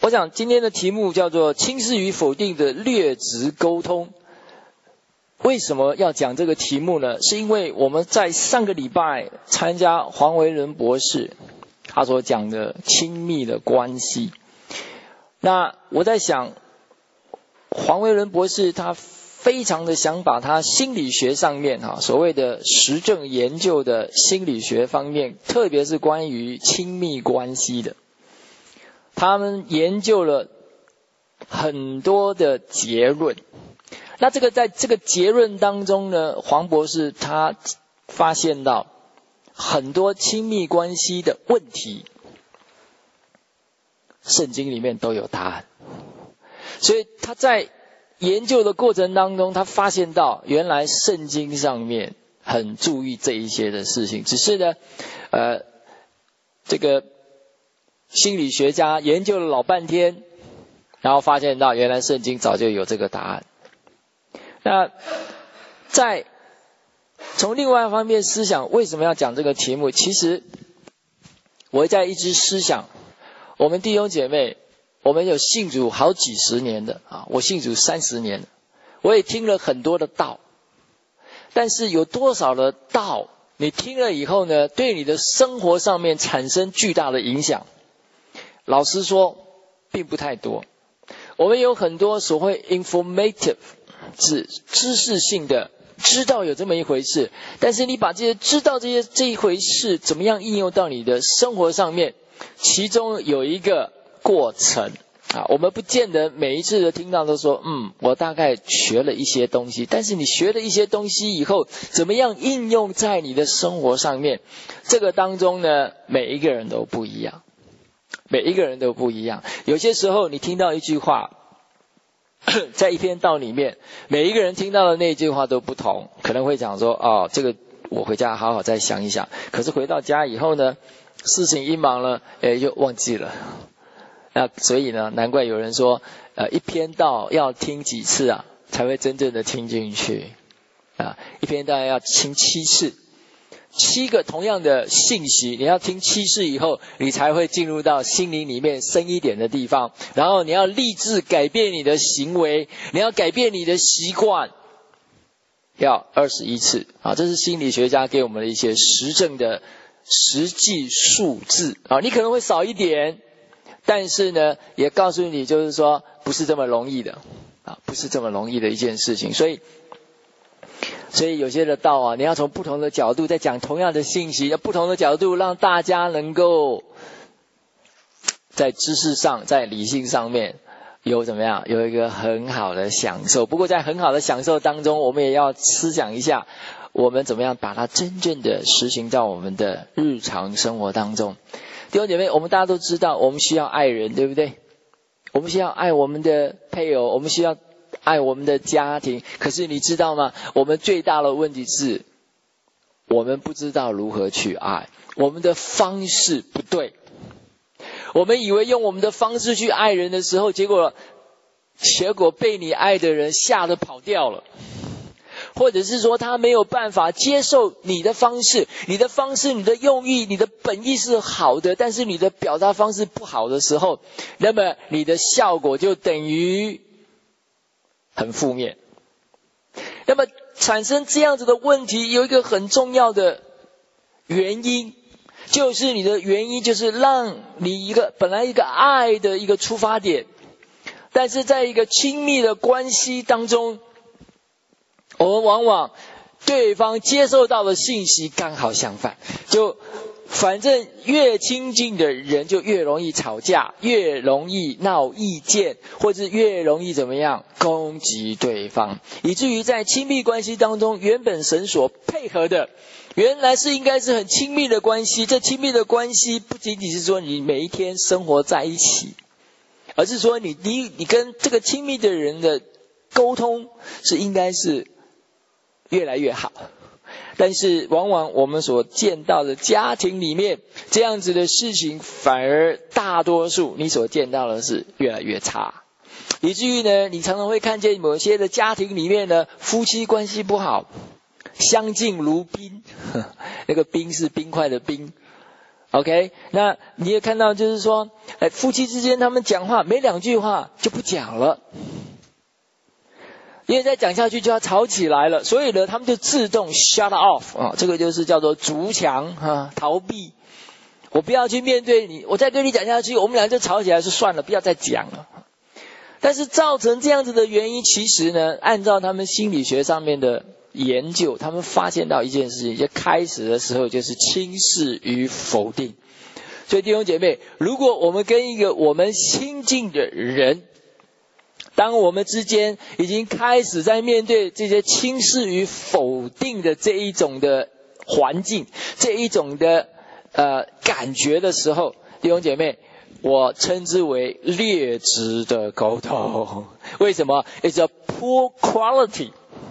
我想今天的题目叫做轻视与否定的劣质沟通。为什么要讲这个题目呢？是因为我们在上个礼拜参加黄维伦博士他所讲的亲密的关系。那我在想，黄维伦博士他非常的想把他心理学上面所谓的实证研究的心理学方面，特别是关于亲密关系的，他们研究了很多的结论。那在这个结论当中呢，黄博士他发现到很多亲密关系的问题，圣经里面都有答案。所以他在研究的过程当中，他发现到原来圣经上面很注意这一些的事情，只是呢这个心理学家研究了老半天，然后发现到原来圣经早就有这个答案。那从另外一方面思想，为什么要讲这个题目？其实我在一直思想，我们弟兄姐妹，我们有信主好几十年的我信主30年，我也听了很多的道，但是有多少的道你听了以后呢，对你的生活上面产生巨大的影响？老实说并不太多。我们有很多所谓 informative 是知识性的，知道有这么一回事，但是你把这一回事怎么样应用到你的生活上面，其中有一个过程我们不见得每一次的听到都说我大概学了一些东西，但是你学了一些东西以后怎么样应用在你的生活上面，这个当中呢，每一个人都不一样。有些时候你听到一句话，在一篇道里面，每一个人听到的那句话都不同，可能会讲说这个我回家好好再想一想，可是回到家以后呢，事情一忙了就忘记了。那所以呢，难怪有人说一篇道要听几次才会真正的听进去一篇道要听7次，7个同样的信息，你要听7次以后，你才会进入到心灵里面深一点的地方，然后你要立志改变你的行为，你要改变你的习惯，要21次这是心理学家给我们的一些实证的实际数字你可能会少一点，但是呢也告诉你就是说不是这么容易的不是这么容易的一件事情。所以有些的道你要从不同的角度在讲同样的信息，要不同的角度让大家能够在知识上在理性上面有怎么样，有一个很好的享受。不过在很好的享受当中，我们也要思想一下，我们怎么样把它真正的实行到我们的日常生活当中。弟兄姐妹，我们大家都知道我们需要爱人，对不对？我们需要爱我们的配偶，我们需要爱我们的家庭，可是你知道吗？我们最大的问题是我们不知道如何去爱，我们的方式不对。我们以为用我们的方式去爱人的时候，结果被你爱的人吓得跑掉了，或者是说他没有办法接受你的方式，你的用意，你的本意是好的，但是你的表达方式不好的时候，那么你的效果就等于很负面。那么产生这样子的问题有一个很重要的原因，就是你的原因就是让你本来一个爱的一个出发点，但是在一个亲密的关系当中，我们往往对方接受到的信息刚好相反，就反正越亲近的人就越容易吵架，越容易闹意见，或者越容易怎么样攻击对方，以至于在亲密关系当中，原本神所配合的原来是应该是很亲密的关系，这亲密的关系不仅仅是说你每一天生活在一起，而是说你跟这个亲密的人的沟通是应该是越来越好。但是往往我们所见到的家庭里面这样子的事情，反而大多数你所见到的是越来越差，以至于呢，你常常会看见某些的家庭里面呢，夫妻关系不好，相敬如宾，那个冰是冰块的冰 OK， 那你也看到就是说，夫妻之间他们讲话没2句话就不讲了，因为再讲下去就要吵起来了，所以呢，他们就自动 shut off 啊，这个就是叫做筑墙啊，逃避。我不要去面对你，我再跟你讲下去，我们俩就吵起来，就算了，不要再讲了。但是造成这样子的原因，其实呢，按照他们心理学上面的研究，他们发现到一件事情，就开始的时候就是轻视与否定。所以弟兄姐妹，如果我们跟一个我们亲近的人，当我们之间已经开始在面对这些轻视与否定的这一种的环境，这一种的感觉的时候，弟兄姐妹，我称之为劣质的沟通。为什么 ？It's a poor quality，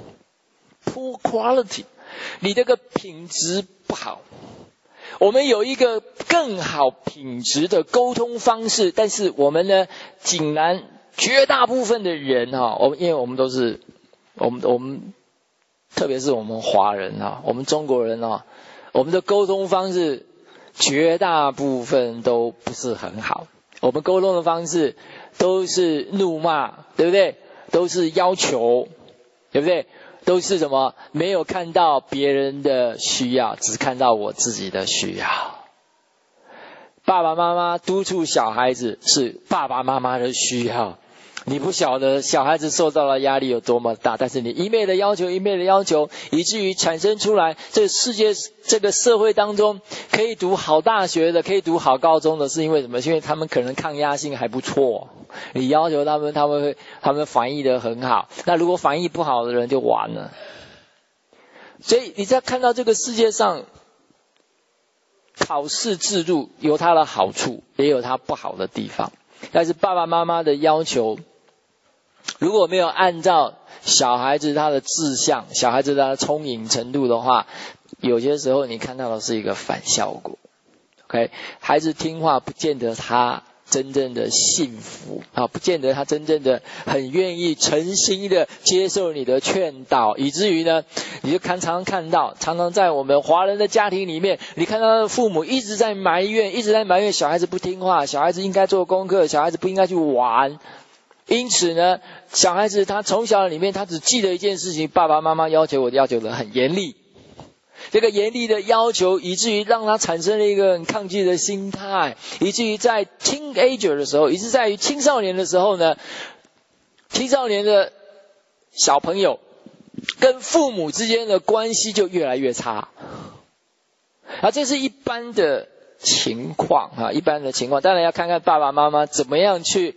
你这个品质不好。我们有一个更好品质的沟通方式，但是我们呢，竟然绝大部分的人因为我们都是我们特别是我们华人我们中国人我们的沟通方式绝大部分都不是很好。我们沟通的方式都是怒骂，对不对？都是要求，对不对？都是什么？没有看到别人的需要，只看到我自己的需要。爸爸妈妈督促小孩子是爸爸妈妈的需要，你不晓得小孩子受到的压力有多么大，但是你一昧的要求，以至于产生出来这个世界这个社会当中可以读好大学的，可以读好高中的，是因为什么？因为他们可能抗压性还不错，你要求他们反应得很好，那如果反应不好的人就完了。所以你在看到这个世界上考试制度有它的好处，也有它不好的地方，但是爸爸妈妈的要求如果没有按照小孩子他的志向，小孩子他的聪颖程度的话，有些时候你看到的是一个反效果。OK， 孩子听话不见得他真正的幸福不见得他真正的很愿意诚心的接受你的劝导，以至于呢，你就常常在我们华人的家庭里面，你看到父母一直在埋怨小孩子不听话，小孩子应该做功课，小孩子不应该去玩。因此呢，小孩子他从小里面他只记得一件事情，爸爸妈妈要求的很严厉。这个严厉的要求以至于让他产生了一个很抗拒的心态，以至于在 teenager 的时候，以至在于青少年的时候呢，青少年的小朋友跟父母之间的关系就越来越差。这是一般的情况当然要看看爸爸妈妈怎么样去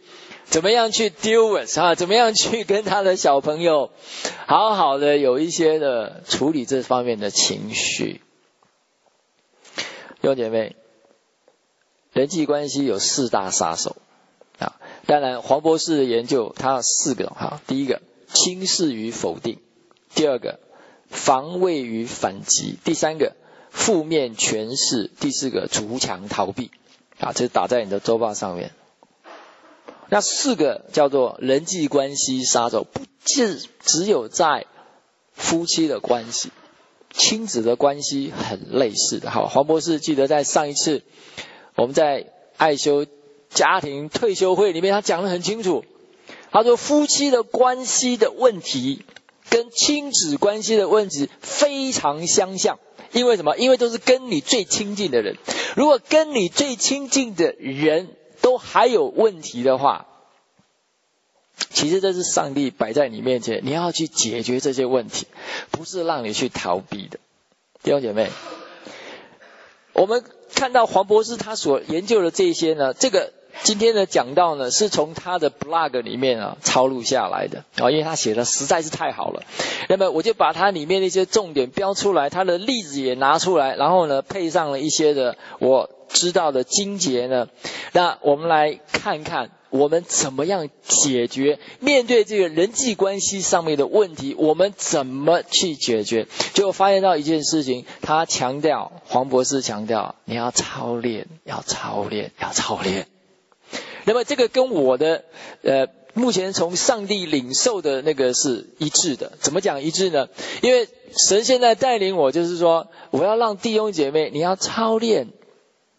deal with 怎么样去跟他的小朋友好好的有一些的处理这方面的情绪。弟兄姐妹，人际关系有4大杀手当然黄博士的研究他有4个第一个轻视与否定，第2个防卫与反击，第3个负面诠释，第4个筑墙逃避这是打在你的周报上面。那4个叫做人际关系杀手，不是只有在夫妻的关系，亲子的关系很类似的。黄博士记得在上一次我们在爱修家庭退休会里面，他讲得很清楚，他说夫妻的关系的问题跟亲子关系的问题非常相像。因为什么？因为都是跟你最亲近的人，如果跟你最亲近的人都还有问题的话，其实这是上帝摆在你面前，你要去解决这些问题，不是让你去逃避的。弟兄姐妹，我们看到黄博士他所研究的这些呢，这个今天的讲道呢，是从他的 blog 里面抄录下来的因为他写的实在是太好了。那么我就把他里面的一些重点标出来，他的例子也拿出来，然后呢配上了一些的我知道的经节呢，那我们来看看我们怎么样解决面对这个人际关系上面的问题，我们怎么去解决。结果发现到一件事情，他强调，黄博士强调，你要操练，要操练，要操练。那么这个跟我的目前从上帝领受的那个是一致的。怎么讲一致呢？因为神现在带领我，就是说我要让弟兄姐妹，你要操练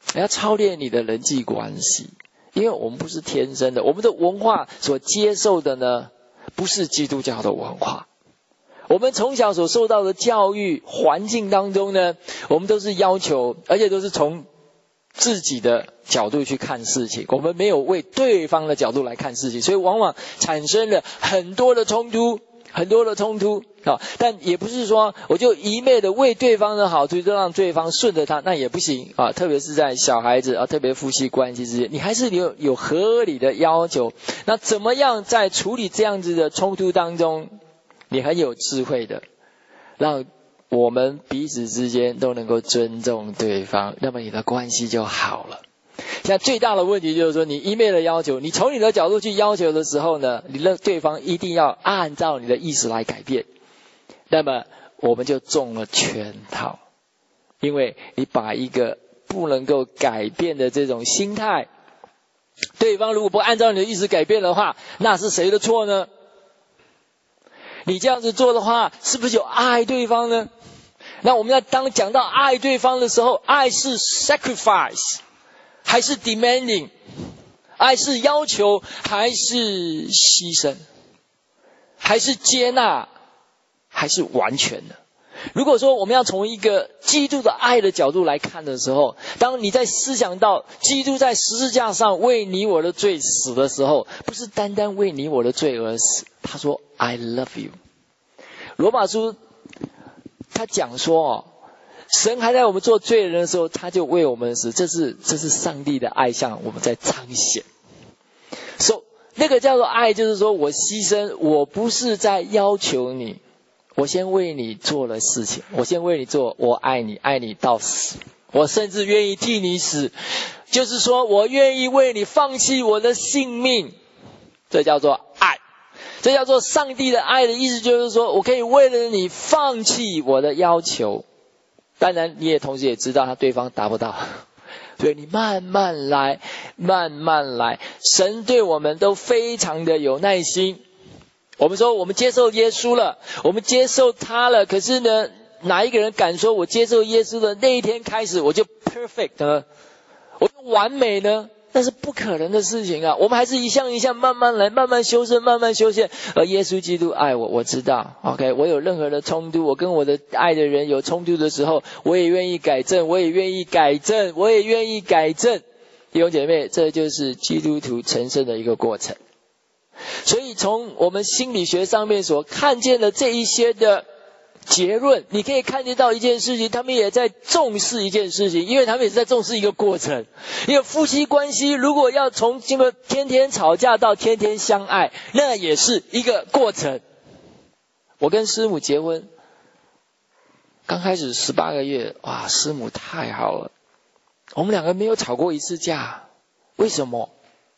要操练你的人际关系，因为我们不是天生的，我们的文化所接受的呢，不是基督教的文化。我们从小所受到的教育环境当中呢，我们都是要求，而且都是从自己的角度去看事情，我们没有为对方的角度来看事情，所以往往产生了很多的冲突啊。但也不是说我就一昧的为对方的好处就让对方顺着他，那也不行啊。特别是在小孩子啊，特别夫妻关系之间，你还是有合理的要求。那怎么样在处理这样子的冲突当中，你很有智慧的让我们彼此之间都能够尊重对方，那么你的关系就好了。现在最大的问题就是说，你一昧的要求，你从你的角度去要求的时候呢，你的对方一定要按照你的意思来改变，那么我们就中了圈套。因为你把一个不能够改变的这种心态，对方如果不按照你的意思改变的话，那是谁的错呢？你这样子做的话，是不是有爱对方呢？那我们当讲到爱对方的时候，爱是 sacrifice 还是 demanding？ 爱是要求还是牺牲？还是接纳还是完全的？如果说我们要从一个基督的爱的角度来看的时候，当你在思想到基督在十字架上为你我的罪死的时候，不是单单为你我的罪而死，他说 I love you。 罗马书他讲说神还在我们做罪人的时候，他就为我们死，这是上帝的爱向我们在彰显。So 那个叫做爱，就是说我牺牲，我不是在要求你，我先为你做了事情，我先为你做，我爱你，爱你到死，我甚至愿意替你死，就是说我愿意为你放弃我的性命，这叫做爱。这叫做上帝的爱的意思，就是说我可以为了你放弃我的要求。当然你也同时也知道他对方达不到，所以你慢慢来，慢慢来。神对我们都非常的有耐心。我们说我们接受耶稣了，我们接受他了，可是呢，哪一个人敢说我接受耶稣的那一天开始我就 perfect 呢？我就完美呢？那是不可能的事情啊！我们还是一项一项慢慢来，慢慢修正，慢慢修宪。而耶稣基督爱我，我知道 ，OK， 我有任何的冲突，我跟我的爱的人有冲突的时候，我也愿意改正，我也愿意改正，我也愿意改正。弟兄姐妹，这就是基督徒成圣的一个过程。所以从我们心理学上面所看见的这一些的结论，你可以看见到一件事情，他们也在重视一件事情，因为他们也是在重视一个过程。因为夫妻关系如果要从这个天天吵架到天天相爱，那也是一个过程。我跟师母结婚刚开始18个月，哇，师母太好了，我们两个没有吵过一次架。为什么？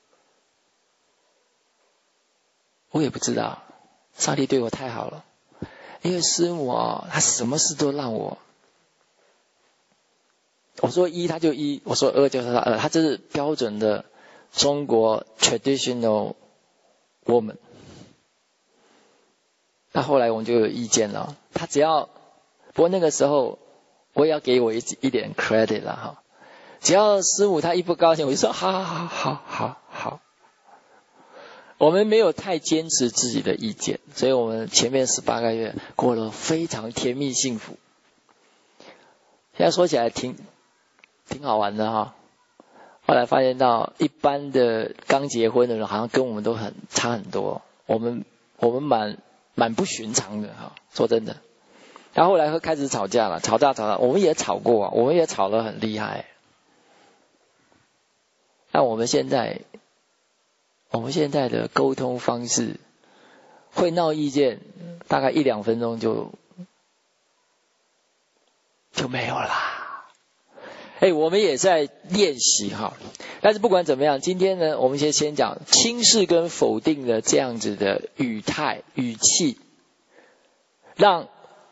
我也不知道，上帝对我太好了。因为师母她什么事都让我说一她就一，我说二就是二，她这是标准的中国 traditional woman。那后来我们就有意见了，她只要，不过那个时候我也要给我一点 credit 了哈。只要师母她一不高兴，我就说好。我们没有太坚持自己的意见，所以我们前面18个月过了非常甜蜜幸福。现在说起来挺好玩的哈。后来发现到一般的刚结婚的人好像跟我们都差很多，我们蛮不寻常的哈。说真的，然后后来会开始吵架了，吵架，我们也吵过啊，我们也吵得很厉害。但我们现在的沟通方式，会闹意见，大概1-2分钟就没有啦。我们也在练习哈。但是不管怎么样，今天呢，我们先讲轻视跟否定的这样子的语态语气，让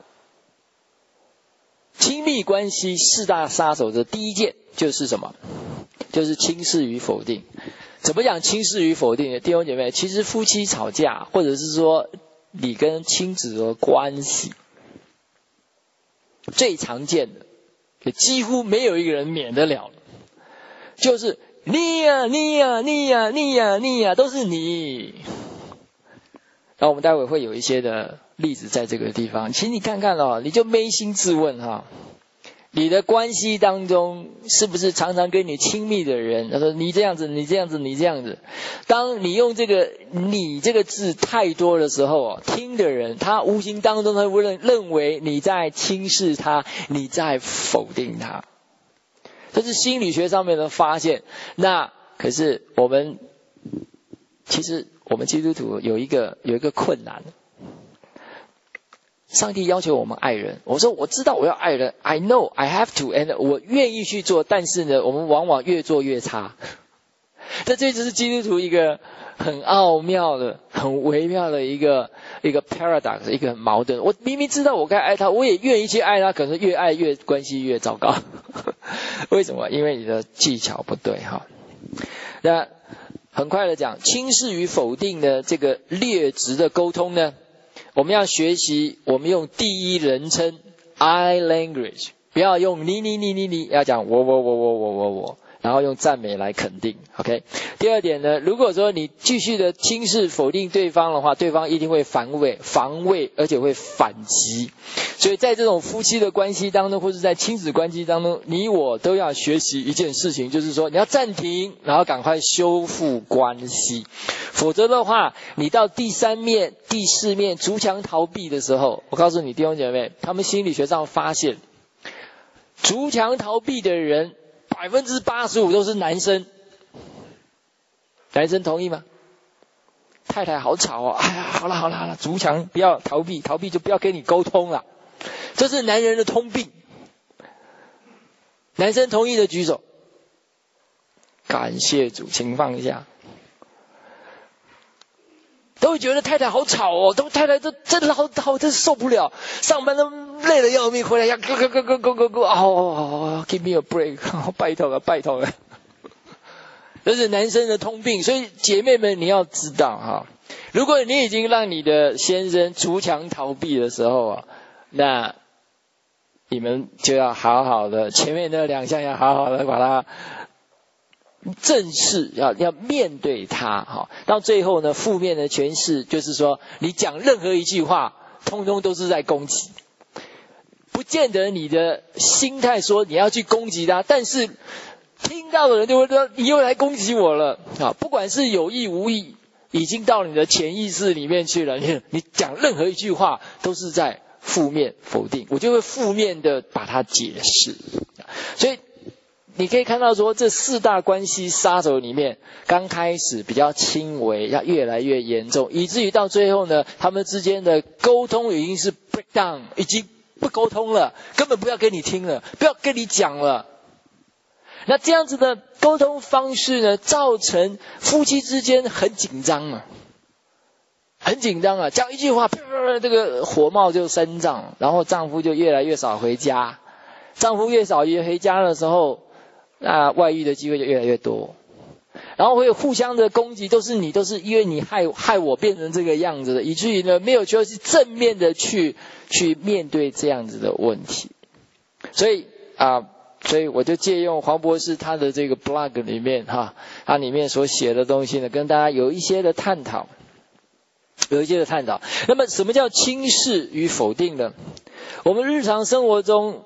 亲密关系4大杀手的第一件就是什么？就是轻视与否定。怎么讲轻视与否定的？弟兄姐妹，其实夫妻吵架，或者是说你跟亲子的关系，最常见的，几乎没有一个人免得了， 就是你呀，你呀，你呀，你呀，你呀，都是你。然后我们待会会有一些的例子在这个地方，请你看看哦，你就扪心自问哈，你的关系当中是不是常常跟你亲密的人，他说你这样子，你这样子，你这样子，当你用这个你这个字太多的时候，听的人他无形当中他会认为你在轻视他，你在否定他，这是心理学上面的发现。那可是其实我们基督徒有一个困难，上帝要求我们爱人，我说我知道我要爱人 ，I know I have to， and 我愿意去做，但是呢，我们往往越做越差。这就是基督徒一个很奥妙的、很微妙的一个 paradox， 一个很矛盾。我明明知道我该爱他，我也愿意去爱他，可是越爱越关系越糟糕。为什么？因为你的技巧不对哈。那很快的讲，轻视与否定的这个劣质的沟通呢，我们要学习，我们用第一人称 I language， 不要用你，要讲我，然后用赞美来肯定 ，OK。第二点呢，如果说你继续的轻视否定对方的话，对方一定会防卫，而且会反击。所以在这种夫妻的关系当中，或者在亲子关系当中，你我都要学习一件事情，就是说你要暂停，然后赶快修复关系。否则的话，你到第3面、第4面筑墙逃避的时候，我告诉你弟兄姐妹，他们心理学上发现，筑墙逃避的人85%都是男生。男生同意吗？太太好吵哦，哎呀，好了，筑墙不要逃避就不要跟你沟通了，这是男人的通病。男生同意的举手，感谢主，请放下。都会觉得太太好吵哦，太太都真的好，真受不了，上班都累得要命，回来要go， give me a break， 拜托了。这是男生的通病，所以姐妹们你要知道哈，如果你已经让你的先生筑墙逃避的时候啊，那你们就要好好的，前面那2项要好好的把它正视，要面对它哈。到最后呢，负面的诠释就是说，你讲任何一句话，通通都是在攻击，不见得你的心态说你要去攻击他，但是听到的人就会说你又来攻击我了啊！不管是有意无意，已经到你的潜意识里面去了。你讲任何一句话都是在负面否定，我就会负面的把它解释。所以你可以看到说，这4大关系杀手里面，刚开始比较轻微，要越来越严重，以至于到最后呢，他们之间的沟通已经是 breakdown， 已经不沟通了，根本不要跟你听了，不要跟你讲了。那这样子的沟通方式呢，造成夫妻之间很紧张啊，讲一句话，这个火冒就三丈，然后丈夫就越来越少回家，丈夫越少回家的时候，那外遇的机会就越来越多，然后会互相的攻击，都是因为你害我变成这个样子的，以至于呢没有就是正面的去面对这样子的问题。所以我就借用黄博士他的这个 blog 里面他里面所写的东西呢，跟大家有一些的探讨。那么什么叫轻视与否定呢？我们日常生活中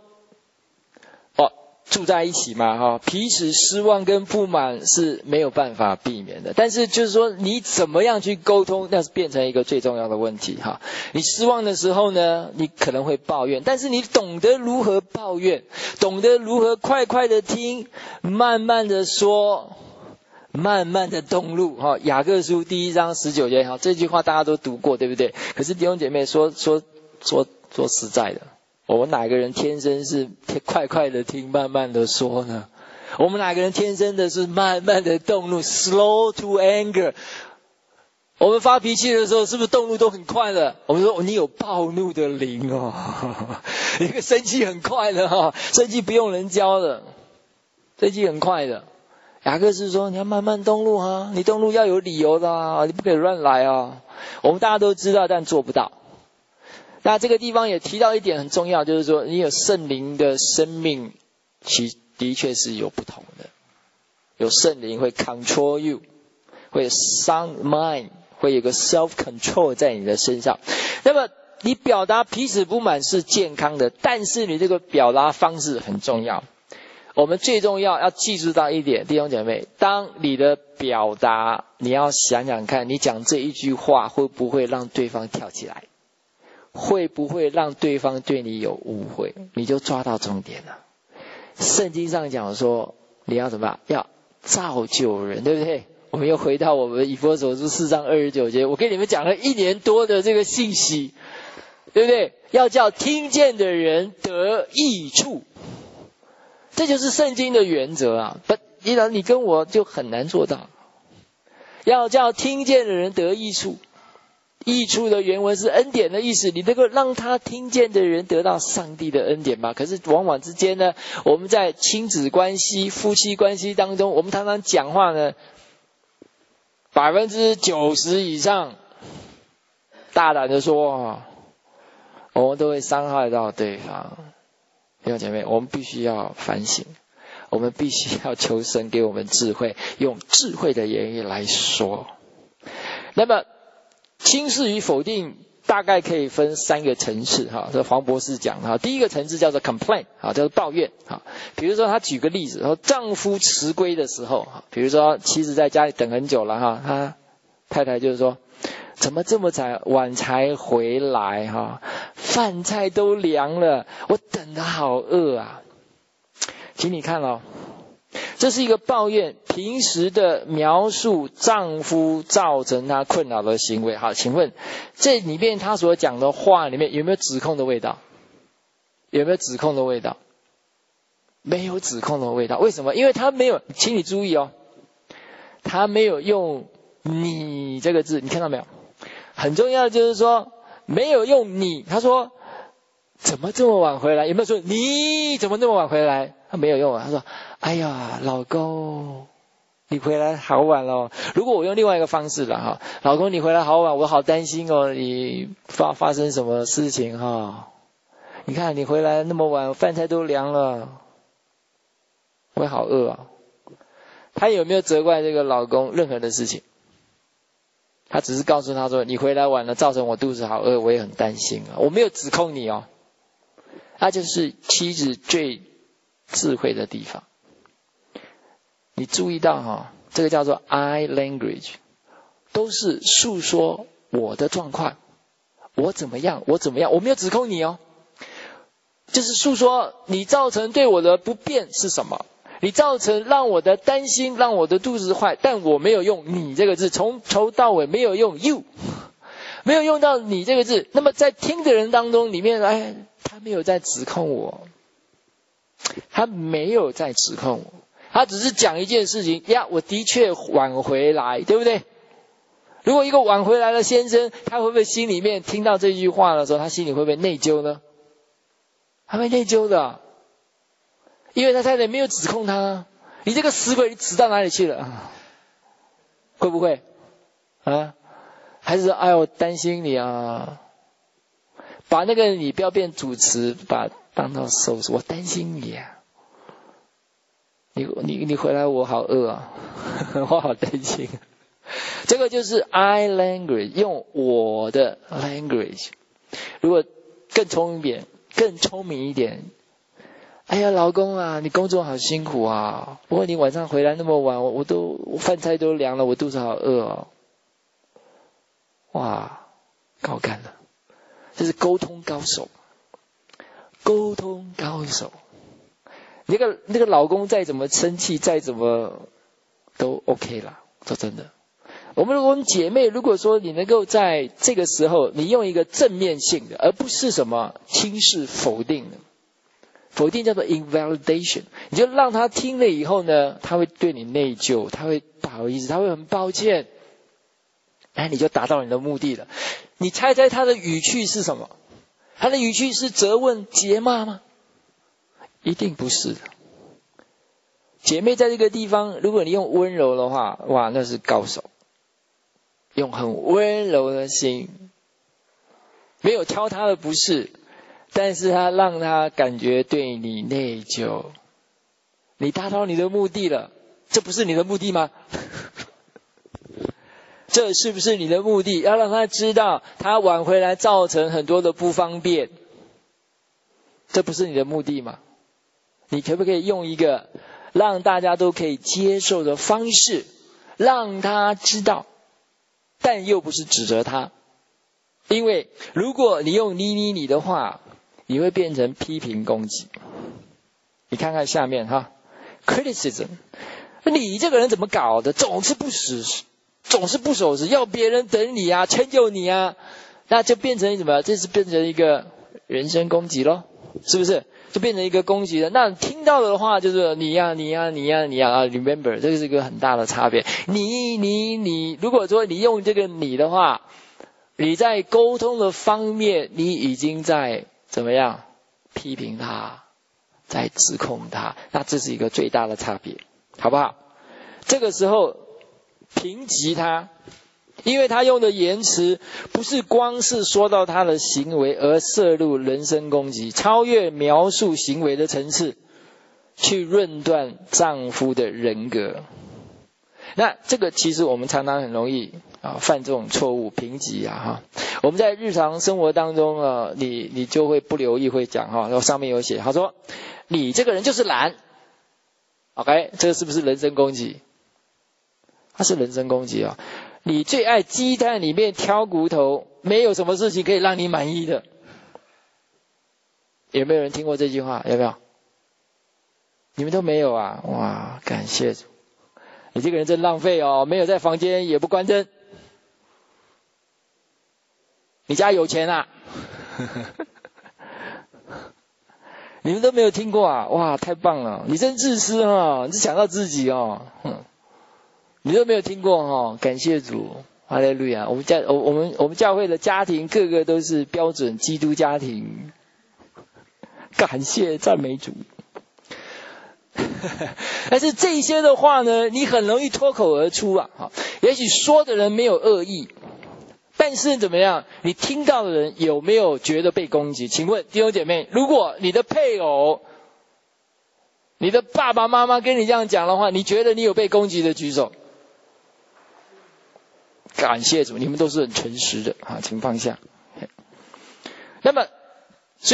住在一起嘛彼此失望跟不满是没有办法避免的，但是就是说你怎么样去沟通，那是变成一个最重要的问题你失望的时候呢，你可能会抱怨，但是你懂得如何抱怨，懂得如何快的听，慢慢的说，慢慢的动怒雅各书1章19节这句话大家都读过对不对？可是弟兄姐妹说实在的，我们哪个人天生是快的听，慢慢的说呢？我们哪个人天生的是慢慢的动怒 ，slow to anger？ 我们发脾气的时候，是不是动怒都很快的？我们说你有暴怒的灵一个生气很快的生气不用人教的，生气很快的。雅各是说你要慢慢动怒你动怒要有理由的你不可以乱来我们大家都知道，但做不到。那这个地方也提到一点很重要，就是说你有圣灵的生命，其的确是有不同的。 有圣灵会 control you， 会有 sound mind， 会有个 self control 在你的身上。那么你表达彼此不满是健康的，但是你这个表达方式很重要。我们最重要记住到一点，弟兄姐妹，当你的表达，你要想想看，你讲这一句话会不会让对方跳起来，会不会让对方对你有误会，你就抓到重点了。圣经上讲说，你要怎么样？要造就人，对不对？我们又回到我们以弗所书4章29节，我跟你们讲了1年多的这个信息，对不对？要叫听见的人得益处。这就是圣经的原则啊！你跟我就很难做到。要叫听见的人得益处，益处的原文是恩典的意思，你能够让他听见的人得到上帝的恩典吗？可是往往之间呢，我们在亲子关系、夫妻关系当中，我们常常讲话呢，90%以上，大胆的说，我们都会伤害到对方。弟兄姐妹，我们必须要反省，我们必须要求神给我们智慧，用智慧的言语来说。那么轻视与否定大概可以分3个层次哈，这黄博士讲哈。第一个层次叫做 complain 啊，叫做抱怨啊。比如说他举个例子，说丈夫迟归的时候，比如说妻子在家里等很久了哈，他太太就是说，怎么这么晚才回来哈？饭菜都凉了，我等得好饿啊！请你看哦，这是一个抱怨，平时的描述丈夫造成他困扰的行为。好，请问这里面他所讲的话里面有没有指控的味道？有没有指控的味道？没有指控的味道。为什么？因为他没有，请你注意哦，他没有用你这个字，你看到没有？很重要的就是说没有用你，他说怎么这么晚回来？有没有说你怎么那么晚回来？他没有用啊，他说哎呀老公你回来好晚了。如果我用另外一个方式了哈，老公你回来好晚，我好担心哦，你发生什么事情哈？你看你回来那么晚，饭菜都凉了，我好饿啊。他有没有责怪这个老公任何的事情？他只是告诉他说，你回来晚了，造成我肚子好饿，我也很担心啊。我没有指控你哦。那就是妻子最智慧的地方。你注意到哈，这个叫做 I language， 都是诉说我的状况，我怎么样，我没有指控你哦，就是诉说你造成对我的不便是什么。你造成让我的担心，让我的肚子坏，但我没有用你这个字，从头到尾没有用 you， 没有用到你这个字。那么在听的人当中里面，他没有在指控我，他没有在指控我，他只是讲一件事情呀，我的确晚回来，对不对？如果一个晚回来的先生，他会不会心里面听到这句话的时候，他心里会不会内疚呢？他会内疚的。因为他太太没有指控他，你这个死鬼，你指到哪里去了？会不会啊？还是说，哎我担心你啊，把那个你不要变主词，把当到收拾，我担心你啊。你回来我好饿啊，我好担心。这个就是 I language， 用我的 language。如果更聪明一点。哎呀，老公啊，你工作好辛苦啊！不过你晚上回来那么晚，我饭菜都凉了，我肚子好饿哦。哇，高干了，这是沟通高手。沟通高手，那个老公再怎么生气，再怎么都 OK 啦，说真的。我们姐妹，如果说你能够在这个时候，你用一个正面性的，而不是什么轻视否定的。否定叫做 invalidation， 你就让他听了以后呢，他会对你内疚，他会不好意思，他会很抱歉，你就达到你的目的了。你猜猜他的语气是什么？他的语气是责问、责骂吗？一定不是的。姐妹在这个地方，如果你用温柔的话，哇，那是高手，用很温柔的心，没有挑他的不是。但是他让他感觉对你内疚，你达到你的目的了， 这不是你的目的吗？这是不是你的目的？要让他知道他晚回来造成很多的不方便，这不是你的目的吗？你可不可以用一个让大家都可以接受的方式让他知道，但又不是指责他？因为如果你用你的话，你会变成批评攻击。你看看下面哈 ，criticism， 你这个人怎么搞的？总是不守时，要别人等你啊，迁就你啊，那就变成什么？这是变成一个人身攻击咯，是不是？就变成一个攻击了。那听到的话就是你呀，remember， 这是一个很大的差别。你，如果说你用这个你的话，你在沟通的方面，你已经在怎么样批评他，在指控他，那这是一个最大的差别，好不好？这个时候评级他，因为他用的言辞不是光是说到他的行为，而涉入人身攻击，超越描述行为的层次，去论断丈夫的人格。那这个其实我们常常很容易犯这种错误，评级啊哈。我们在日常生活当中你就会不留意会讲哈，然后上面有写，他说你这个人就是懒 ，OK， 这个是不是人身攻击？它是人身攻击啊！你最爱鸡蛋里面挑骨头，没有什么事情可以让你满意的。有没有人听过这句话？有没有？你们都没有啊？哇，感谢主！你这个人真浪费哦，没有在房间也不关灯。你家有钱啊？你们都没有听过啊？哇，太棒了！你真自私哦，你只想到自己哦。你都没有听过哦，感谢主，哈利路亚！我们教会的家庭个个都是标准基督家庭，感谢赞美主。但是这些的话呢，你很容易脱口而出啊！也许说的人没有恶意，但是怎么样？你听到的人有没有觉得被攻击？请问弟兄姐妹，如果你的配偶、你的爸爸妈妈跟你这样讲的话，你觉得你有被攻击的举手？感谢主，你们都是很诚实的啊，请放下。那么，所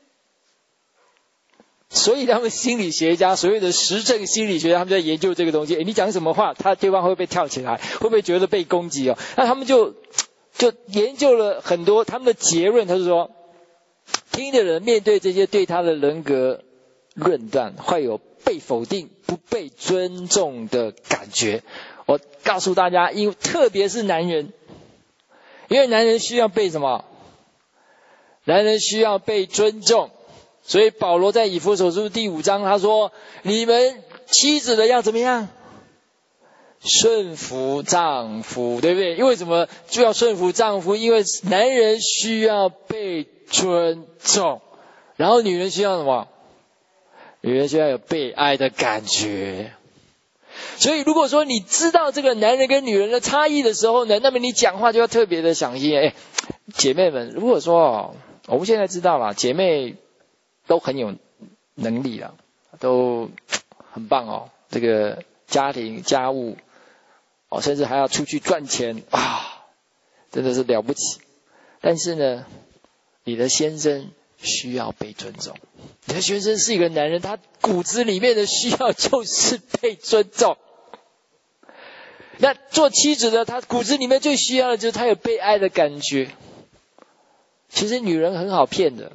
以他们心理学家，所谓的实证心理学家，他们在研究这个东西。你讲什么话，对方会不会跳起来？会不会觉得被攻击哦？那他们就研究了很多，他们的结论他是说，听的人面对这些对他的人格论断，会有被否定、不被尊重的感觉。我告诉大家，因为特别是男人，因为男人需要被什么？男人需要被尊重，所以保罗在以弗所书第5章他说：你们妻子的要怎么样？顺服丈夫，对不对？因为什么就要顺服丈夫？因为男人需要被尊重，然后女人需要什么？女人需要有被爱的感觉。所以如果说你知道这个男人跟女人的差异的时候呢，那么你讲话就要特别的小心。姐妹们，如果说我们现在知道了，姐妹都很有能力了，都很棒哦，这个家庭家务甚至还要出去赚钱啊，真的是了不起。但是呢，你的先生需要被尊重。你的先生是一个男人，他骨子里面的需要就是被尊重。那做妻子的，他骨子里面最需要的就是他有被爱的感觉。其实女人很好骗的，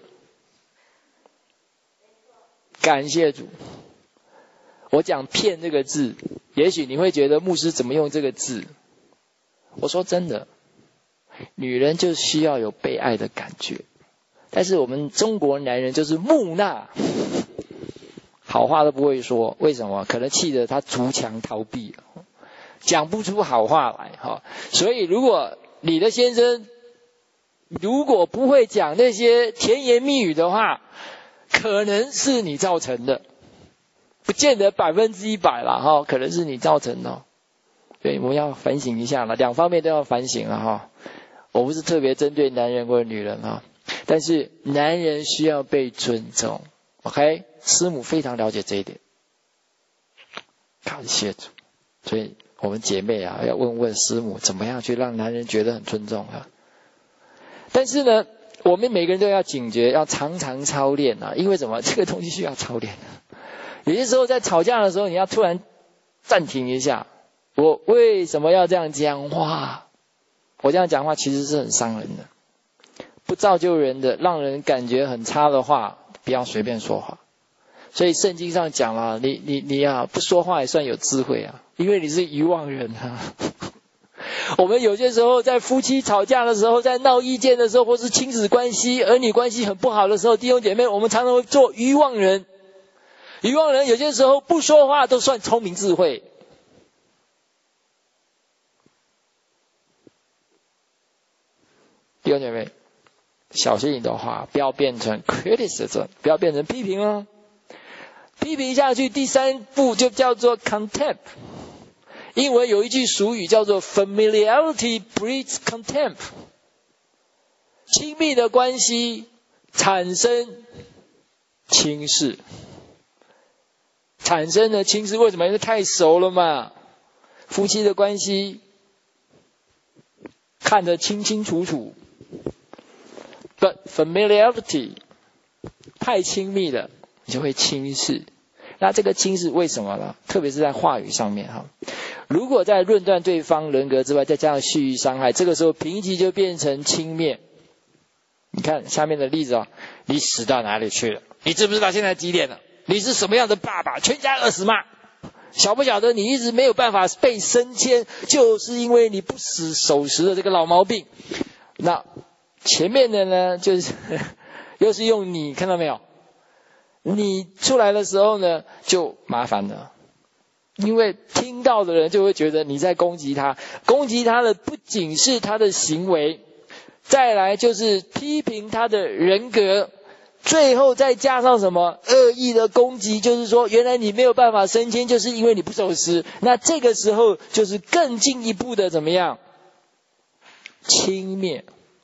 感谢主。我讲骗这个字，也许你会觉得牧师怎么用这个字？我说真的，女人就需要有被爱的感觉。但是我们中国男人就是木讷，好话都不会说。为什么？可能气得他筑墙逃避，讲不出好话来哈。所以如果你的先生如果不会讲那些甜言蜜语的话，可能是你造成的，不见得100%啦哈，可能是你造成的。对，我们要反省一下了，两方面都要反省了哈。我不是特别针对男人或者女人哈，但是男人需要被尊重。OK， 师母非常了解这一点。 感谢主。所以我们姐妹啊，要问问师母，怎么样去让男人觉得很尊重啊？但是呢，我们每个人都要警觉，要常常操练啊，因为什么？这个东西需要操练。有些时候在吵架的时候，你要突然暂停一下，我为什么要这样讲话？我这样讲话其实是很伤人的，不造就人的，让人感觉很差的话，不要随便说话。所以圣经上讲了，你啊，不说话也算有智慧啊，因为你是愚妄人啊。我们有些时候在夫妻吵架的时候，在闹意见的时候，或是亲子关系、儿女关系很不好的时候，弟兄姐妹，我们常常会做愚妄人。愚妄人有些时候不说话都算聪明智慧。弟兄姐妹，小心你的话，不要变成 criticism， 不要变成批评哦。批评下去，第三步就叫做 contempt。英文有一句俗语叫做 familiarity breeds contempt。亲密的关系产生轻视，产生了轻视，为什么？因为太熟了嘛。夫妻的关系看得清清楚楚。But familiarity 太亲密了，你就会轻视。那这个轻视为什么呢？特别是在话语上面哈。如果在论断对方人格之外，再加上蓄意伤害，这个时候评级就变成轻蔑。你看下面的例子啊，你死到哪里去了？你知不知道现在几点了？你是什么样的爸爸？全家20骂。晓不晓得你一直没有办法被升迁，就是因为你不死守时的这个老毛病。那前面的呢，就是又是用你，看到没有？你出来的时候呢，就麻烦了。因为听到的人就会觉得你在攻击他，攻击他的不仅是他的行为，再来就是批评他的人格，最后再加上什么恶意的攻击，就是说原来你没有办法升迁，就是因为你不守时。那这个时候就是更进一步的怎么样？轻蔑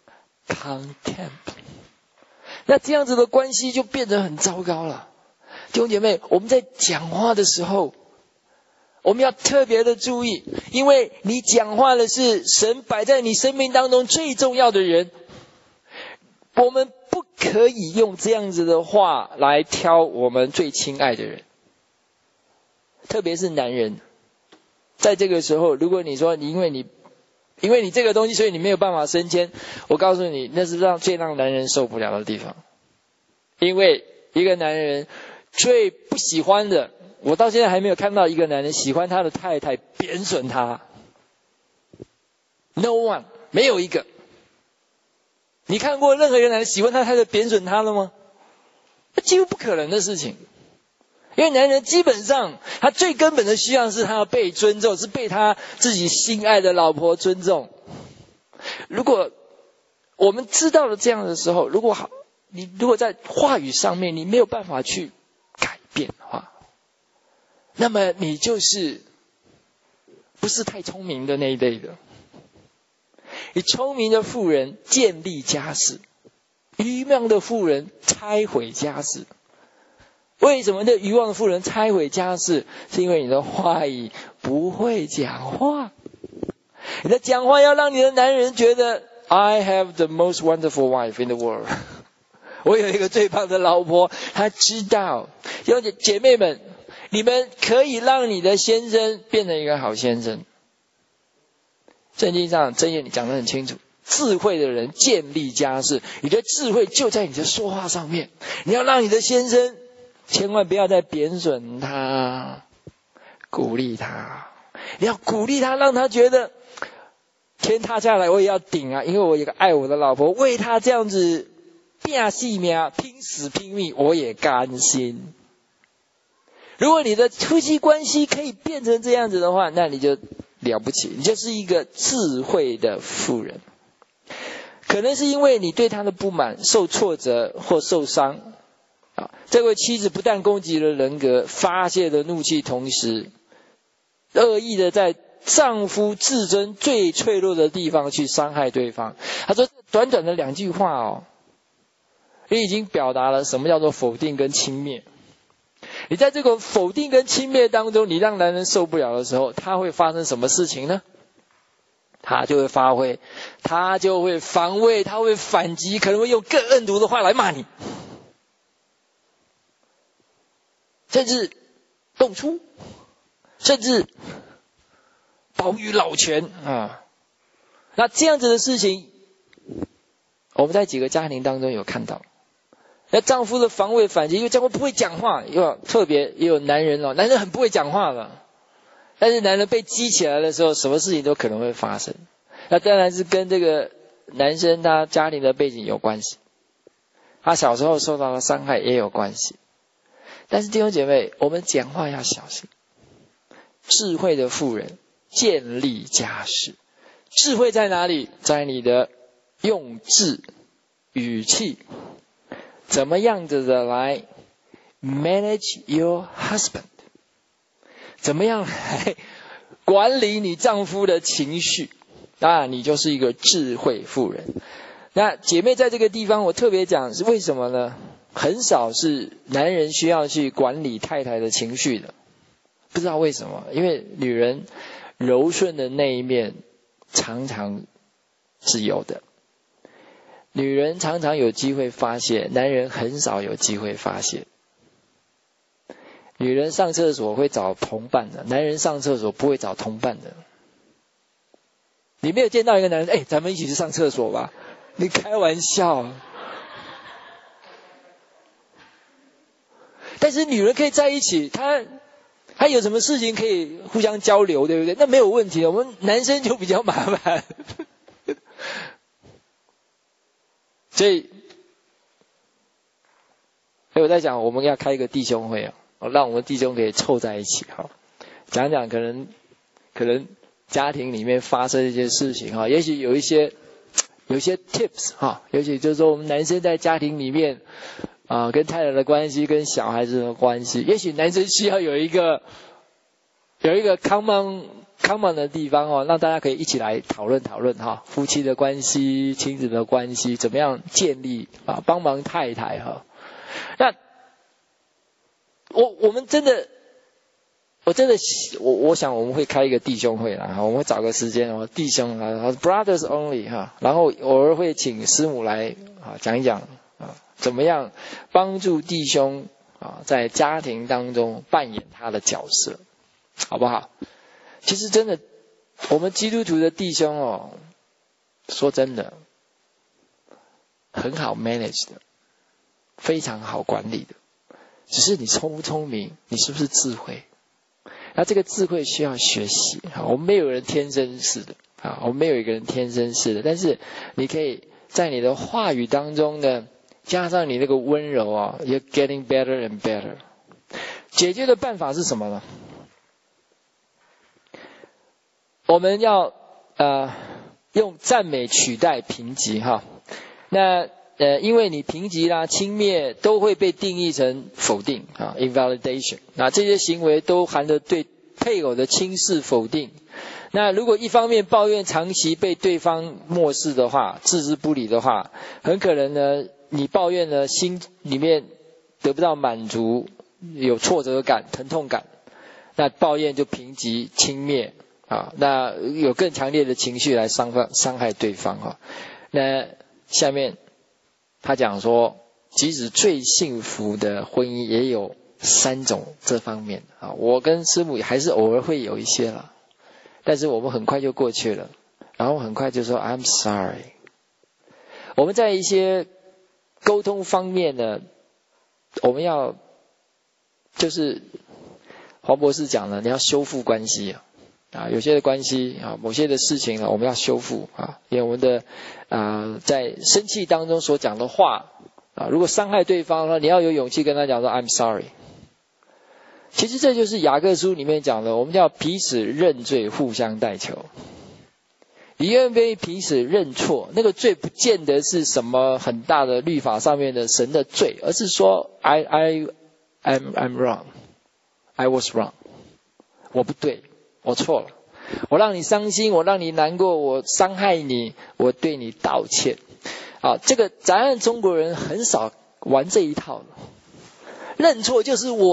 contempt。 那这样子的关系就变得很糟糕了。弟兄姐妹，我们在讲话的时候，我们要特别的注意，因为你讲话的是神摆在你生命当中最重要的人，我们不可以用这样子的话来挑我们最亲爱的人，特别是男人。在这个时候，如果你说因为你这个东西，所以你没有办法升迁，我告诉你，那是最让男人受不了的地方。因为一个男人最不喜欢的，我到现在还没有看到一个男人喜欢他的太太贬损他。No one， 没有一个。你看过任何一个男人喜欢他太太贬损他了吗？几乎不可能的事情。因为男人基本上他最根本的需要是他要被尊重，是被他自己心爱的老婆尊重。如果我们知道了这样的时候，你如果在话语上面你没有办法去改变的话，那么你就是不是太聪明的那一类的。你聪明的妇人建立家室，愚昧的妇人拆毁家室。为什么这愚妄的妇人拆毁家室？是因为你的话语不会讲话。你的讲话要让你的男人觉得 I have the most wonderful wife in the world。 我有一个最棒的老婆。他知道，姐妹们，你们可以让你的先生变成一个好先生。圣经上箴言讲得很清楚，智慧的人建立家室，你的智慧就在你的说话上面。你要让你的先生千万不要再贬损他，鼓励他。你要鼓励他，让他觉得天塌下来我也要顶啊，因为我有个爱我的老婆，为他这样子拼死命拼死拼命，我也甘心。如果你的夫妻关系可以变成这样子的话，那你就了不起，你就是一个智慧的妇人。可能是因为你对他的不满、受挫折或受伤，这位妻子不但攻击了人格，发泄了怒气，同时恶意的在丈夫自尊最脆弱的地方去伤害对方。他说短短的2句话你已经表达了什么叫做否定跟轻蔑。 你在这个否定跟轻蔑当中，你让男人受不了的时候，他会发生什么事情呢？他就会发挥，他就会防卫，他会反击，可能会用更恶毒的话来骂你，甚至动粗，甚至保育老拳啊。那这样子的事情，我们在几个家庭当中有看到。那丈夫的防卫反击，因为丈夫不会讲话，又特别也有男人男人很不会讲话的。但是男人被激起来的时候，什么事情都可能会发生。那当然是跟这个男生他家庭的背景有关系，他小时候受到的伤害也有关系。但是弟兄姐妹，我们讲话要小心。智慧的妇人建立家室，智慧在哪里？在你的用字、语气，怎么样子的来 manage your husband。怎么样来管理你丈夫的情绪？你就是一个智慧妇人。那姐妹在这个地方我特别讲是为什么呢？很少是男人需要去管理太太的情绪的，不知道为什么，因为女人柔顺的那一面常常是有的。女人常常有机会发泄，男人很少有机会发泄。女人上厕所会找同伴的，男人上厕所不会找同伴的。你没有见到一个男人，咱们一起去上厕所吧？你开玩笑。但是女人可以在一起，她有什么事情可以互相交流，对不对？那没有问题，我们男生就比较麻烦。所以我在讲，我们要开一个弟兄会啊。让我们弟兄可以凑在一起讲讲可能家庭里面发生一些事情也许有一些 tips 尤其就是说我们男生在家庭里面跟太太的关系，跟小孩子的关系，也许男生需要有一个 common 的地方让大家可以一起来讨论夫妻的关系、亲子的关系怎么样建立帮忙太太那我想我们会开一个弟兄会啦，我们会找个时间弟兄brothers only 然后偶尔会请师母来讲一讲怎么样帮助弟兄在家庭当中扮演他的角色，好不好？其实真的，我们基督徒的弟兄说真的很好 manage 的，非常好管理的。只是你聪不聪明，你是不是智慧？那这个智慧需要学习我们没有人天生是的我们没有一个人天生是的，但是你可以在你的话语当中呢，加上你那个温柔you're getting better and better。 解决的办法是什么呢？我们要用赞美取代评级那因为你评级啦、轻蔑都会被定义成否定invalidation。那这些行为都含着对配偶的轻视、否定。那如果一方面抱怨长期被对方漠视的话、置之不理的话，很可能呢，你抱怨呢心里面得不到满足，有挫折感、疼痛感，那抱怨就评级、轻蔑那有更强烈的情绪来伤害对方那下面他讲说，即使最幸福的婚姻也有3种这方面我跟师母还是偶尔会有一些了，但是我们很快就过去了，然后很快就说 I'm sorry。 我们在一些沟通方面呢，我们要就是黄博士讲了，你要修复关系有些的关系某些的事情我们要修复因为我们的在生气当中所讲的话如果伤害对方你要有勇气跟他讲说 I'm sorry。 其实这就是雅各书里面讲的，我们叫彼此认罪，互相代求。你愿不愿意彼此认错？那个罪不见得是什么很大的律法上面的神的罪，而是说 I'm wrong, I was wrong， 我不对，我错了，我让你伤心，我让你难过，我伤害你，我对你道歉这个咱中国人很少玩这一套的。认错就是我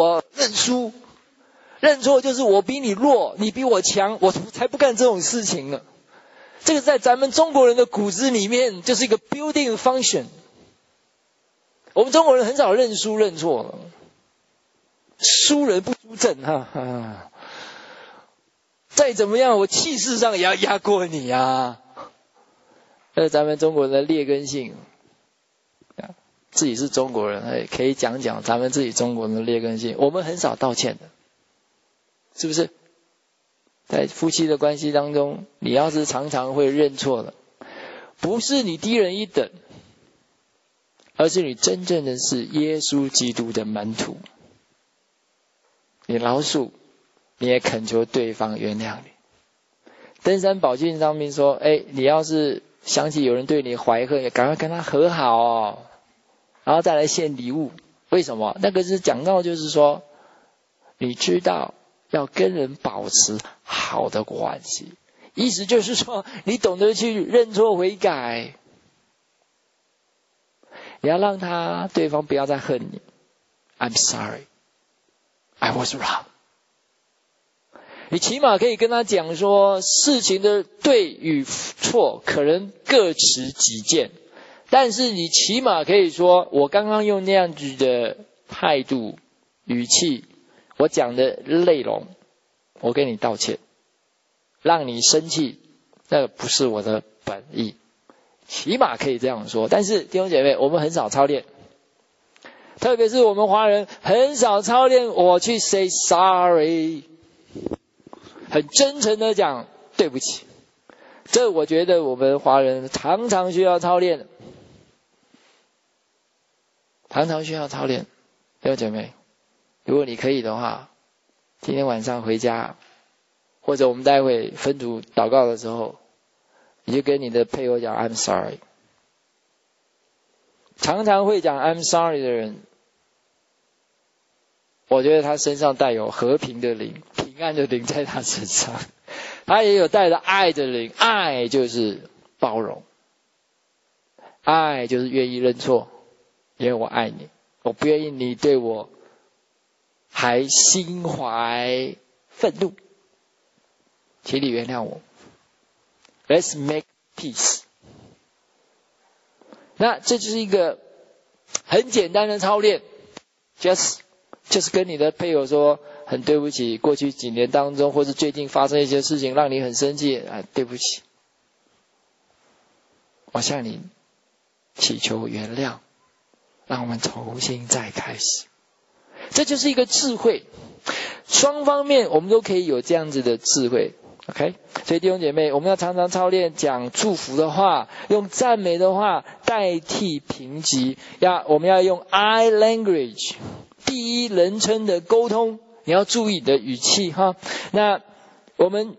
认输。认错就是我比你弱，你比我强，我才不干这种事情呢。这个在咱们中国人的骨子里面就是一个 building function。我们中国人很少认输认错，输人不输阵哈。再怎么样，我气势上也要压过你啊。这是咱们中国人的劣根性。自己是中国人，可以讲讲咱们自己中国人的劣根性。我们很少道歉的，是不是？在夫妻的关系当中，你要是常常会认错的，不是你低人一等，而是你真正的是耶稣基督的门徒。你饶恕，你也恳求对方原谅你。登山宝训上面说，你要是想起有人对你怀恨，也赶快跟他和好哦，然后再来献礼物。为什么？那个是讲到就是说，你知道要跟人保持好的关系，意思就是说，你懂得去认错悔改，你要让对方不要再恨你。I'm sorry, I was wrong。你起码可以跟他讲说，事情的对与错可能各持己见，但是你起码可以说，我刚刚用那样子的态度、语气，我讲的内容，我跟你道歉，让你生气，那不是我的本意，起码可以这样说。但是弟兄姐妹，我们很少操练，特别是我们华人很少操练我去 say sorry， 很真诚的讲对不起。这我觉得我们华人常常需要操练，常常需要操练。弟兄姐妹，如果你可以的话，今天晚上回家，或者我们待会分组祷告的时候，你就跟你的配偶讲 I'm sorry。 常常会讲 I'm sorry 的人，我觉得他身上带有和平的灵，平安的灵在他身上，他也有带着爱的灵。爱就是包容，爱就是愿意认错，因为我爱你，我不愿意你对我还心怀愤怒，请你原谅我。 Let's make peace。 那这就是一个很简单的操练，就是跟你的配偶说，很对不起，过去几年当中或是最近发生一些事情让你很生气，对不起，我向你祈求原谅，让我们重新再开始。这就是一个智慧，双方面我们都可以有这样子的智慧。 OK， 所以弟兄姐妹，我们要常常操练讲祝福的话，用赞美的话代替评级，我们要用 I language， 第一人称的沟通，你要注意你的语气哈。那我们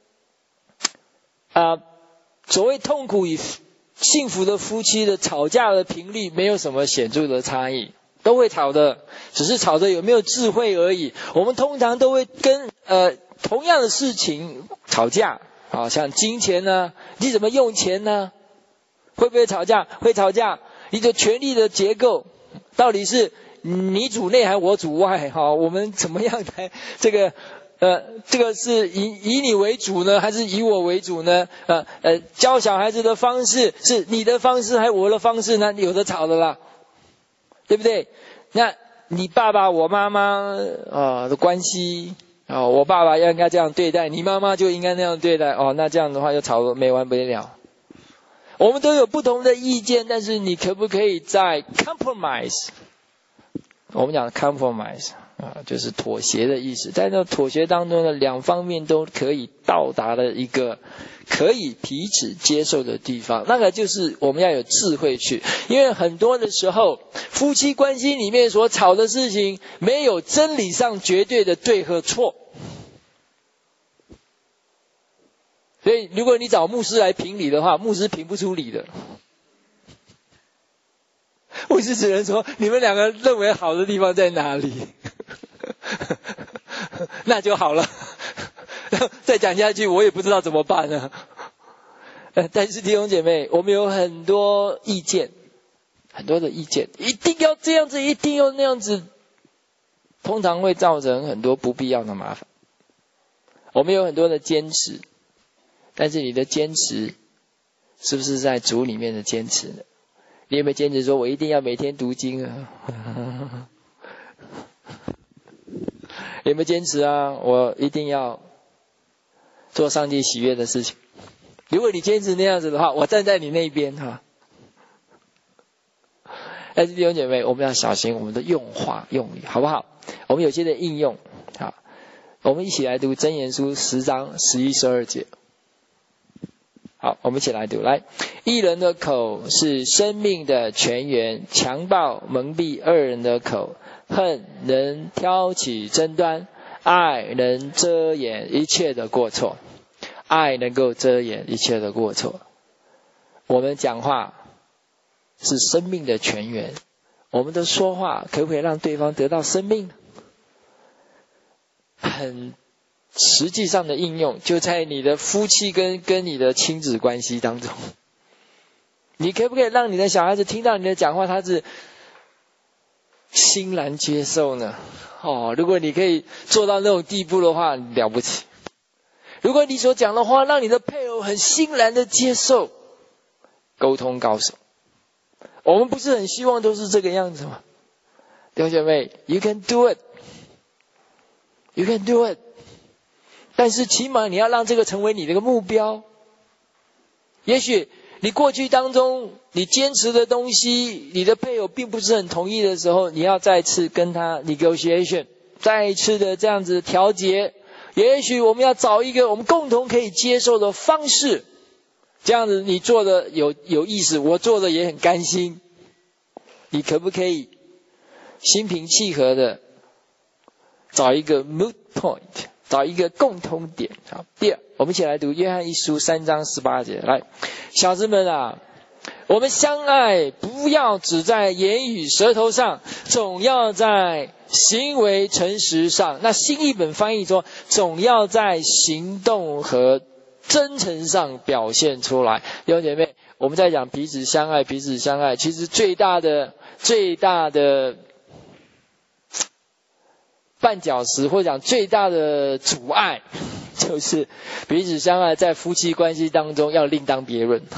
所谓痛苦与幸福的夫妻的吵架的频率没有什么显著的差异，都会吵的，只是吵的有没有智慧而已。我们通常都会跟同样的事情吵架，像金钱呢，你怎么用钱呢？会不会吵架？会吵架。你的权力的结构到底是你主内还是我主外？我们怎么样来这个是以你为主呢，还是以我为主呢？教小孩子的方式是你的方式还是我的方式呢？有的吵的啦，对不对？那你爸爸我妈妈的关系，我爸爸应该这样对待，你妈妈就应该那样对待，那这样的话就吵得没完没了。我们都有不同的意见，但是你可不可以在 compromise， 我们讲 compromise就是妥协的意思，在那妥协当中呢，两方面都可以到达的一个可以彼此接受的地方，那个就是我们要有智慧去。因为很多的时候夫妻关系里面所吵的事情没有真理上绝对的对和错，所以如果你找牧师来评理的话，牧师评不出理的，牧师只能说你们两个认为好的地方在哪里那就好了再讲下去我也不知道怎么办呢。但是弟兄姐妹，我们有很多意见，很多的意见，一定要这样子，一定要那样子， 通常会造成很多不必要的麻烦。我们有很多的坚持，但是你的坚持是不是在主里面的坚持呢？你有没有坚持说我一定要每天读经啊？有没有坚持啊？我一定要做上帝喜悦的事情。如果你坚持那样子的话，我站在你那边哈。但是弟兄姐妹，我们要小心我们的用话用语，好不好？我们有些的应用，好，我们一起来读箴言书10章11、12节。好，我们一起来读，来，义人的口是生命的泉源，强暴蒙蔽恶人的口，恨能挑起争端，爱能遮掩一切的过错。爱能够遮掩一切的过错。我们讲话是生命的泉源，我们的说话可不可以让对方得到生命？很实际上的应用就在你的夫妻跟你的亲子关系当中。你可不可以让你的小孩子听到你的讲话，他是欣然接受呢？如果你可以做到那种地步的话，了不起。如果你所讲的话让你的配偶很欣然的接受，沟通高手。我们不是很希望都是这个样子吗？弟兄姐妹 ，You can do it， You can do it。但是起码你要让这个成为你的一个目标。也许你过去当中你坚持的东西，你的配偶并不是很同意的时候，你要再次跟他 negotiation， 再一次的这样子调节。也许我们要找一个我们共同可以接受的方式，这样子你做的有意思，我做的也很甘心。你可不可以心平气和的找一个 mood point， 找一个共通点？好，第二，我们一起来读约翰一书3章18节。来，小子们啊，我们相爱不要只在言语舌头上，总要在行为诚实上。那新译本翻译说，总要在行动和真诚上表现出来。弟兄姐妹，我们在讲彼此相爱，彼此相爱，其实最大的绊脚石，或者讲最大的阻碍，就是彼此相爱在夫妻关系当中要另当别论，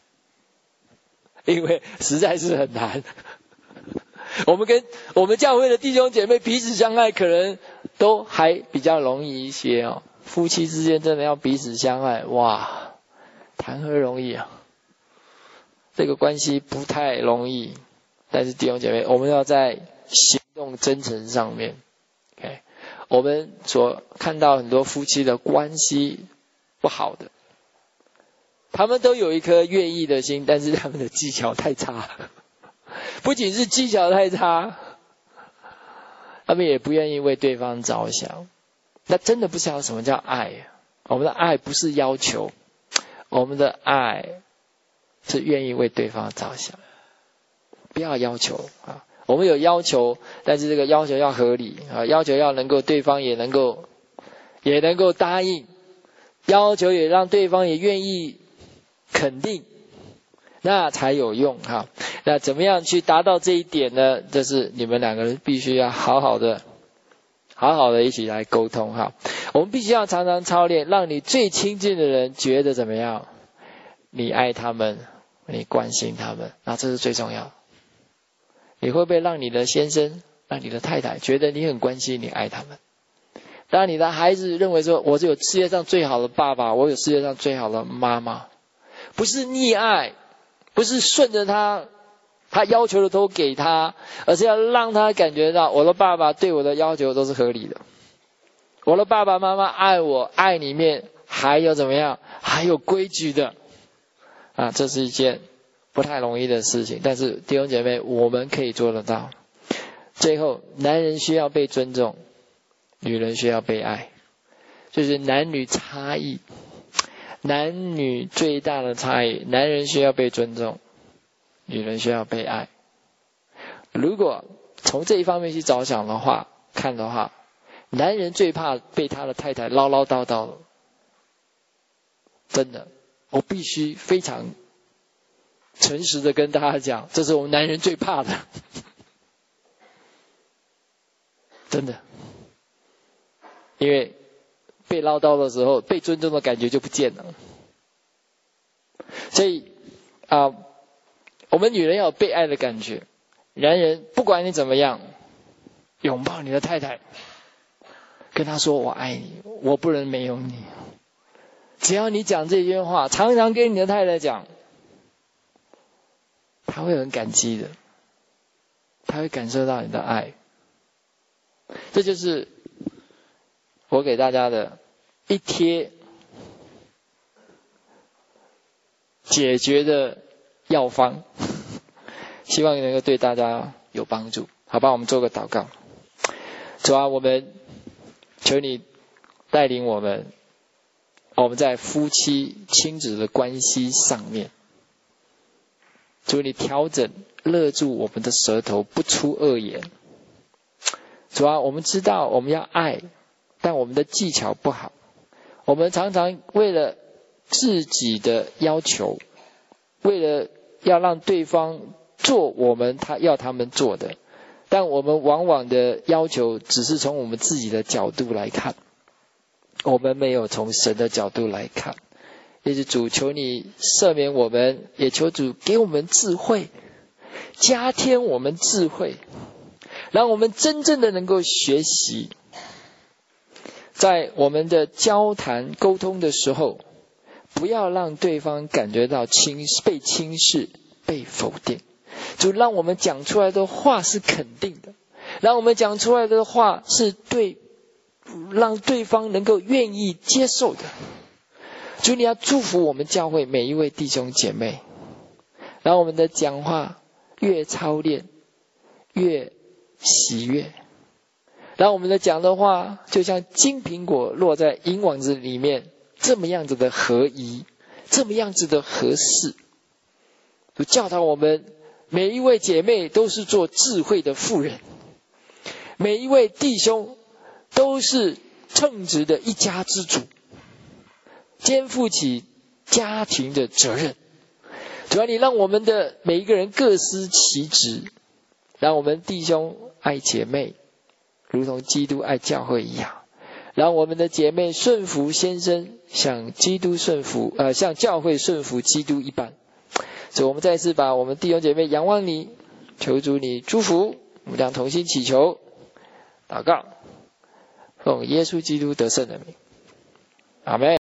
因为实在是很难。我们跟我们教会的弟兄姐妹彼此相爱，可能都还比较容易一些哦。夫妻之间真的要彼此相爱，哇，谈何容易啊！这个关系不太容易。但是弟兄姐妹，我们要在行动真诚上面 ，OK， 我们所看到很多夫妻的关系不好的，他们都有一颗愿意的心，但是他们的技巧太差。不仅是技巧太差，他们也不愿意为对方着想。那真的不知道什么叫爱。我们的爱不是要求，我们的爱是愿意为对方着想。不要要求啊，我们有要求，但是这个要求要合理啊，要求要能够对方也能够答应，要求也让对方也愿意肯定，那才有用哈。那怎么样去达到这一点呢？就是你们两个人必须要好好的一起来沟通哈。我们必须要常常操练，让你最亲近的人觉得怎么样？你爱他们，你关心他们，那这是最重要。你会不会让你的先生、让你的太太觉得你很关心、你爱他们？当你的孩子认为说，我是有世界上最好的爸爸，我有世界上最好的妈妈，不是溺爱，不是顺着他要求的都给他，而是要让他感觉到我的爸爸对我的要求都是合理的。我的爸爸妈妈爱我，爱里面还有怎么样？还有规矩的啊，这是一件不太容易的事情，但是弟兄姐妹，我们可以做得到。最后，男人需要被尊重，女人需要被爱，就是男女差异，男女最大的差异，男人需要被尊重，女人需要被爱。如果从这一方面去着想的话，看的话，男人最怕被他的太太唠唠叨叨，真的，我必须非常诚实的跟大家讲，这是我们男人最怕的。 真的。因为被唠叨的时候，被尊重的感觉就不见了。所以我们女人要有被爱的感觉。男人不管你怎么样，拥抱你的太太，跟她说我爱你，我不能没有你。只要你讲这句话，常常跟你的太太讲，她会很感激的，她会感受到你的爱。这就是我给大家的一贴解决的药方，希望能够对大家有帮助。好吧，我们做个祷告。主啊，我们求你带领我们在夫妻亲子的关系上面，主你调整勒住我们的舌头，不出恶言。主啊，我们知道我们要爱，但我们的技巧不好，我们常常为了自己的要求，为了要让对方做他们做的，但我们往往的要求只是从我们自己的角度来看，我们没有从神的角度来看。也是主，求你赦免我们，也求主给我们智慧，加添我们智慧，让我们真正的能够学习，在我们的交谈沟通的时候，不要让对方感觉到被轻视、被否定。主，让我们讲出来的话是肯定的，让我们讲出来的话是让对方能够愿意接受的。主，你要祝福我们教会每一位弟兄姐妹，让我们的讲话越操练越喜悦，让我们的讲的话就像金苹果落在银网子里面，这么样子的合宜，这么样子的合适。就教导我们每一位姐妹都是做智慧的妇人，每一位弟兄都是称职的一家之主，肩负起家庭的责任。主要你让我们的每一个人各司其职，让我们弟兄爱姐妹如同基督爱教会一样，让我们的姐妹顺服先生，像教会顺服基督一般。所以我们再次把我们弟兄姐妹仰望你，求主你祝福，我们将同心祈求祷告，奉耶稣基督得胜的名，阿们。